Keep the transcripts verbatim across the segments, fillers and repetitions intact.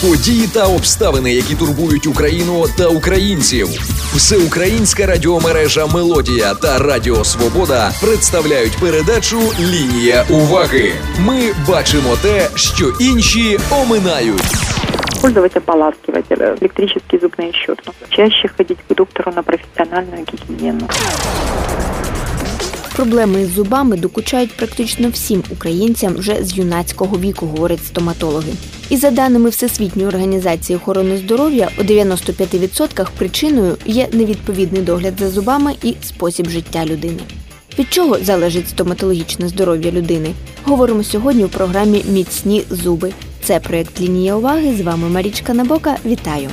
Події та обставини, які турбують Україну та українців. Всеукраїнська радіомережа «Мелодія» та Радіо Свобода представляють передачу «Лінія уваги». Ми бачимо те, що інші оминають. Использовать ополаскиватель, электрические зубные щетки. Чаще ходить к доктору на профессиональную гигиену. Проблеми з зубами докучають практично всім українцям вже з юнацького віку, говорять стоматологи. І за даними Всесвітньої організації охорони здоров'я, у дев'яноста п'яти відсотках причиною є невідповідний догляд за зубами і спосіб життя людини. Від чого залежить стоматологічне здоров'я людини? Говоримо сьогодні у програмі «Міцні зуби». Це проєкт «Лінія уваги». З вами Марічка Набока. Вітаю!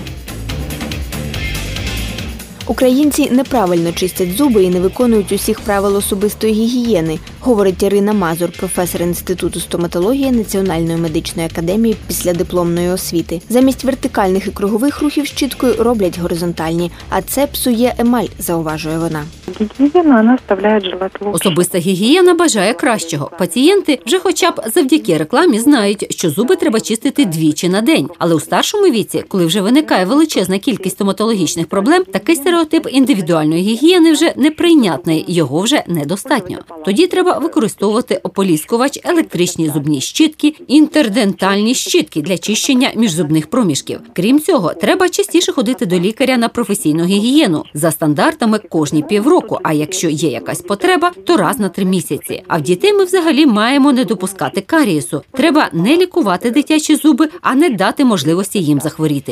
Українці неправильно чистять зуби і не виконують усіх правил особистої гігієни, говорить Ірина Мазур, професор Інституту стоматології Національної медичної академії післядипломної освіти. Замість вертикальних і кругових рухів щіткою роблять горизонтальні, а це псує емаль, зауважує вона. Гігієна, вона оставляє желати лучше. Особиста гігієна бажає кращого. Пацієнти вже хоча б завдяки рекламі знають, що зуби треба чистити двічі на день. Але у старшому віці, коли вже виникає величезна кількість стоматологічних проблем, такий стереотип індивідуальної гігієни вже неприйнятний, його вже недостатньо. Тоді треба використовувати ополіскувач, електричні зубні щітки, інтердентальні щітки для чищення міжзубних проміжків. Крім цього, треба частіше ходити до лікаря на професійну гігієну. За стандартами кожні півроку, а якщо є якась потреба, то раз на три місяці. А в дітей ми взагалі маємо не допускати карієсу. Треба не лікувати дитячі зуби, а не дати можливості їм захворіти.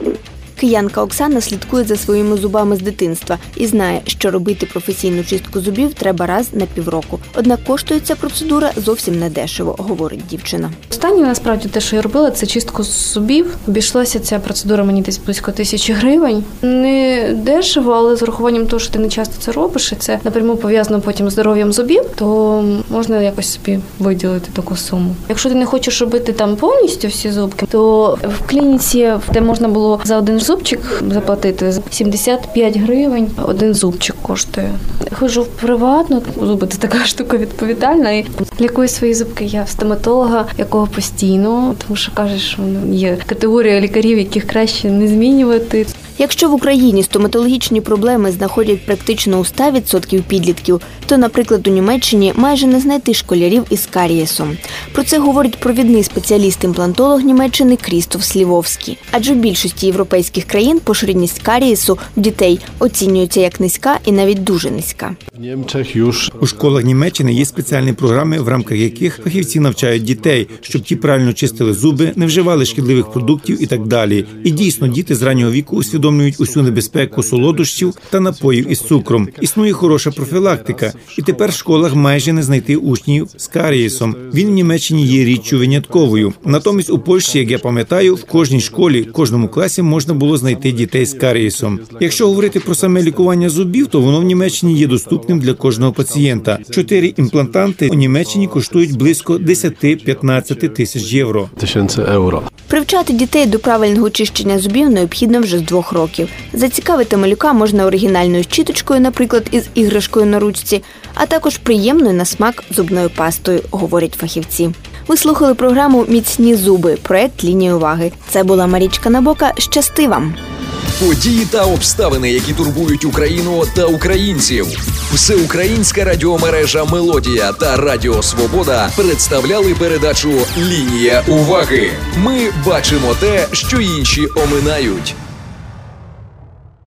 Киянка Оксана слідкує за своїми зубами з дитинства і знає, що робити професійну чистку зубів треба раз на півроку. Однак коштує ця процедура зовсім недешево, говорить дівчина. Останнє, насправді, те, що я робила, це чистку зубів. Обійшлася ця процедура мені десь близько тисячі гривень. Не дешево, але з урахуванням того, що ти не часто це робиш, і це напряму пов'язано потім з здоров'ям зубів, то можна якось собі виділити таку суму. Якщо ти не хочеш робити там повністю всі зубки, то в клініці, де можна було за один зубчик заплатити сімдесят п'ять гривень, один зубчик коштує. Ходжу в приватну, зуби – це така штука відповідальна, і лікую свої зубки я в стоматолога, якого постійно, тому що кажуть, що є категорія лікарів, яких краще не змінювати. Якщо в Україні стоматологічні проблеми знаходять практично у ста відсотків підлітків, то, наприклад, у Німеччині майже не знайти школярів із карієсом. Про це говорить провідний спеціаліст-імплантолог Німеччини Крістоф Слівовський. Адже в більшості європейських країн поширеність карієсу в дітей оцінюється як низька і навіть дуже низька. У школах Німеччини є спеціальні програми, в рамках яких фахівці навчають дітей, щоб ті правильно чистили зуби, не вживали шкідливих продуктів і так далі. І дійсно, діти з раннього віку усвідомлюють усю небезпеку солодощів та напоїв із цукром. Існує хороша профілактика. І тепер в школах майже не знайти учнів з карієсом. Він в Німеччині є річчю винятковою. Натомість у Польщі, як я пам'ятаю, в кожній школі, в кожному класі можна було знайти дітей з карієсом. Якщо говорити про саме лікування зубів, то воно в Німеччині є доступним для кожного пацієнта. Чотири імплантанти у Німеччині коштують близько десять-п'ятнадцять тисяч євро. Привчати дітей до правильного чищення зубів необхідно вже з двох років. Зацікавити малюка можна оригінальною щіточкою, наприклад, із іграшкою на ручці, а також приємною на смак зубною пастою, говорять фахівці. Ви слухали програму «Міцні зуби», проєкт «Лінія уваги». Це була Марічка Набока. Щасти вам! Події та обставини, які турбують Україну та українців. Всеукраїнська радіомережа «Мелодія» та Радіо Свобода представляли передачу «Лінія уваги». Ми бачимо те, що інші оминають.